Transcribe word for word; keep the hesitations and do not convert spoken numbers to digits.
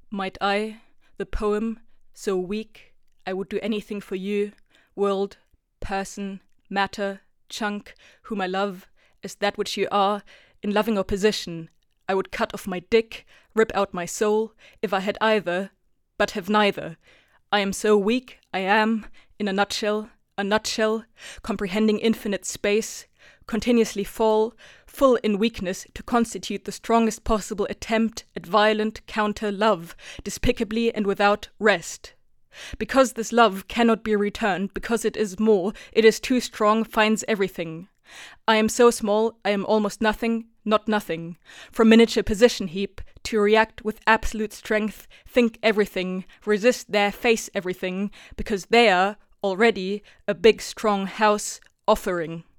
Might I, the poem, so weak, I would do anything for you, world, person, matter, chunk, whom I love, as that which you are, in loving opposition, I would cut off my dick, rip out my soul, if I had either, but have neither. I am so weak, I am, in a nutshell, a nutshell, comprehending infinite space, continuously fall, full in weakness to constitute the strongest possible attempt at violent counter-love, despicably and without rest. Because this love cannot be returned, because it is more, it is too strong, finds everything. I am so small, I am almost nothing, not nothing. From miniature position heap, to react with absolute strength, think everything, resist there, face everything, because they are, already, a big strong house offering.